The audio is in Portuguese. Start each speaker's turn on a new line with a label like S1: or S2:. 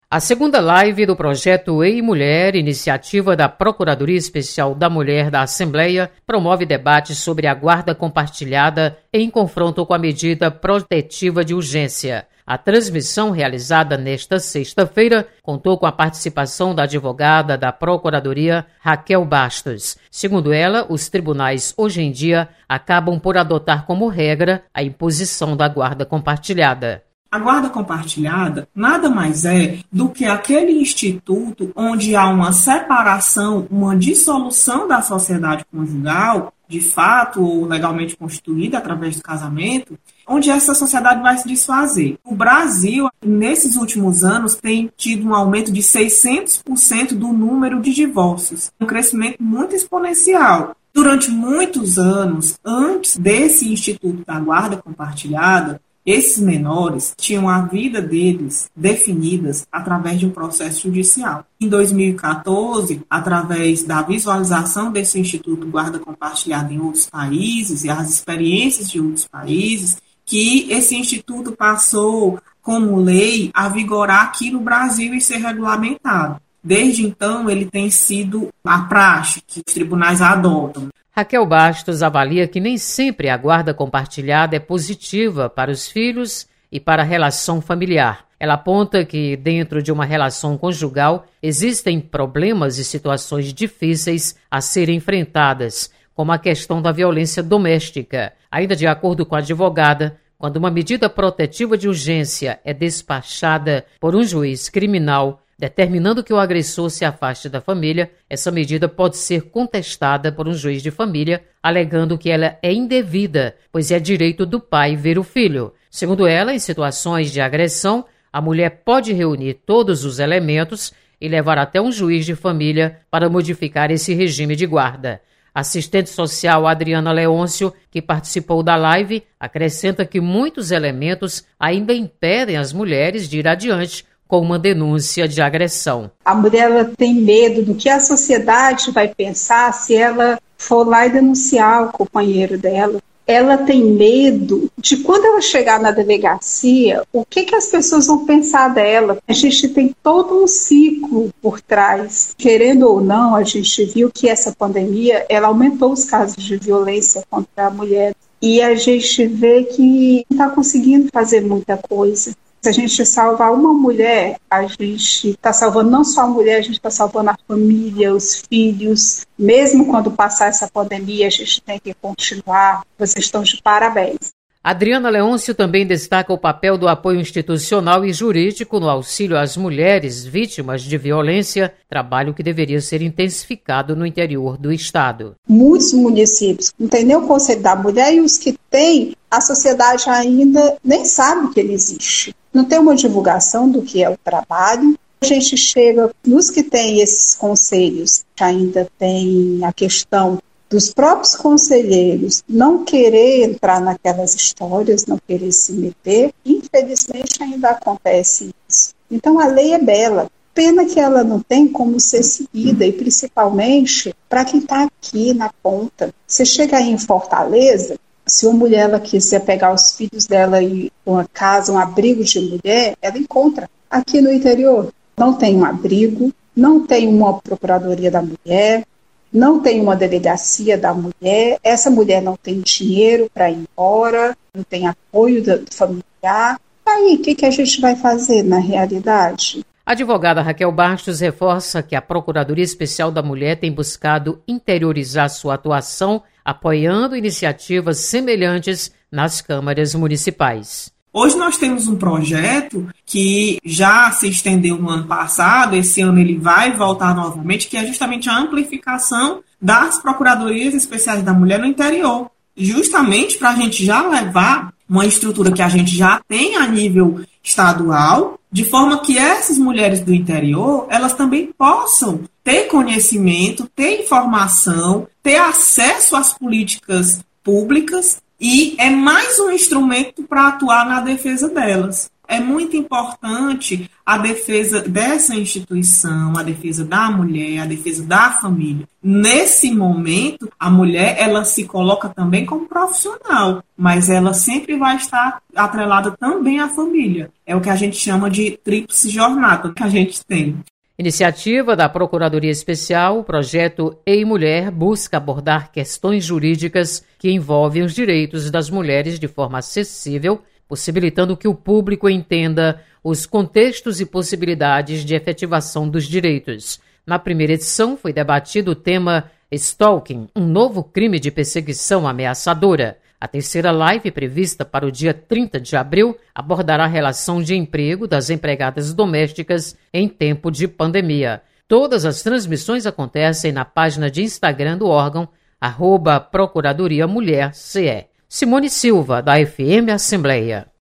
S1: A segunda live do projeto Ei Mulher, iniciativa da Procuradoria Especial da Mulher da Assembleia, promove debates sobre a guarda compartilhada em confronto com a medida protetiva de urgência. A transmissão, realizada nesta sexta-feira, contou com a participação da advogada da Procuradoria, Raquel Bastos. Segundo ela, os tribunais, hoje em dia, acabam por adotar como regra a imposição da guarda compartilhada.
S2: A guarda compartilhada nada mais é do que aquele instituto onde há uma separação, uma dissolução da sociedade conjugal, de fato ou legalmente constituída através do casamento, onde essa sociedade vai se desfazer. O Brasil, nesses últimos anos, tem tido um aumento de 600% do número de divórcios, um crescimento muito exponencial. Durante muitos anos, antes desse instituto da guarda compartilhada, esses menores tinham a vida deles definidas através de um processo judicial. Em 2014, através da visualização desse Instituto Guarda Compartilhada em outros países e as experiências de outros países, que esse instituto passou como lei a vigorar aqui no Brasil e ser regulamentado. Desde então, ele tem sido a praxe que os tribunais adotam.
S1: Raquel Bastos avalia que nem sempre a guarda compartilhada é positiva para os filhos e para a relação familiar. Ela aponta que, dentro de uma relação conjugal, existem problemas e situações difíceis a serem enfrentadas, como a questão da violência doméstica. Ainda de acordo com a advogada, quando uma medida protetiva de urgência é despachada por um juiz criminal, determinando que o agressor se afaste da família, essa medida pode ser contestada por um juiz de família, alegando que ela é indevida, pois é direito do pai ver o filho. Segundo ela, em situações de agressão, a mulher pode reunir todos os elementos e levar até um juiz de família para modificar esse regime de guarda. A assistente social Adriana Leôncio, que participou da live, acrescenta que muitos elementos ainda impedem as mulheres de ir adiante com uma denúncia de agressão.
S3: A mulher ela tem medo do que a sociedade vai pensar se ela for lá e denunciar o companheiro dela. Ela tem medo de quando ela chegar na delegacia, o que as pessoas vão pensar dela. A gente tem todo um ciclo por trás. Querendo ou não, a gente viu que essa pandemia ela aumentou os casos de violência contra a mulher. E a gente vê que não está conseguindo fazer muita coisa. Se a gente salvar uma mulher, a gente está salvando não só a mulher, a gente está salvando a família, os filhos. Mesmo quando passar essa pandemia, a gente tem que continuar. Vocês estão de parabéns.
S1: Adriana Leôncio também destaca o papel do apoio institucional e jurídico no auxílio às mulheres vítimas de violência, trabalho que deveria ser intensificado no interior do estado.
S3: Muitos municípios não tem nem o Conselho da Mulher e os que têm, a sociedade ainda nem sabe que ele existe. Não tem uma divulgação do que é o trabalho. A gente chega nos que têm esses conselhos, ainda tem a questão dos próprios conselheiros não querer entrar naquelas histórias, não querer se meter. Infelizmente ainda acontece isso. Então a lei é bela. Pena que ela não tem como ser seguida, e principalmente para quem está aqui na ponta. Você chega aí em Fortaleza, se uma mulher ela quiser pegar os filhos dela e uma casa, um abrigo de mulher, ela encontra. Aqui no interior não tem um abrigo, não tem uma procuradoria da mulher, não tem uma delegacia da mulher, essa mulher não tem dinheiro para ir embora, não tem apoio do familiar. Aí, o que a gente vai fazer na realidade?
S1: A advogada Raquel Bastos reforça que a Procuradoria Especial da Mulher tem buscado interiorizar sua atuação, apoiando iniciativas semelhantes nas câmaras municipais.
S2: Hoje nós temos um projeto que já se estendeu no ano passado, esse ano ele vai voltar novamente, que é justamente a amplificação das Procuradorias Especiais da Mulher no interior. Justamente para a gente já levar uma estrutura que a gente já tem a nível estadual, de forma que essas mulheres do interior, elas também possam ter conhecimento, ter informação, ter acesso às políticas públicas, e é mais um instrumento para atuar na defesa delas. é muito importante a defesa dessa instituição, a defesa da mulher, a defesa da família. Nesse momento, a mulher ela se coloca também como profissional, mas ela sempre vai estar atrelada também à família. É o que a gente chama de tríplice jornada que a gente tem.
S1: Iniciativa da Procuradoria Especial, o projeto Ei Mulher busca abordar questões jurídicas que envolvem os direitos das mulheres de forma acessível, possibilitando que o público entenda os contextos e possibilidades de efetivação dos direitos. Na primeira edição foi debatido o tema Stalking, um novo crime de perseguição ameaçadora. A terceira live, prevista para o dia 30 de abril, abordará a relação de emprego das empregadas domésticas em tempo de pandemia. Todas as transmissões acontecem na página de Instagram do órgão, @Procuradoria Mulher CE. Simone Silva, da FM Assembleia.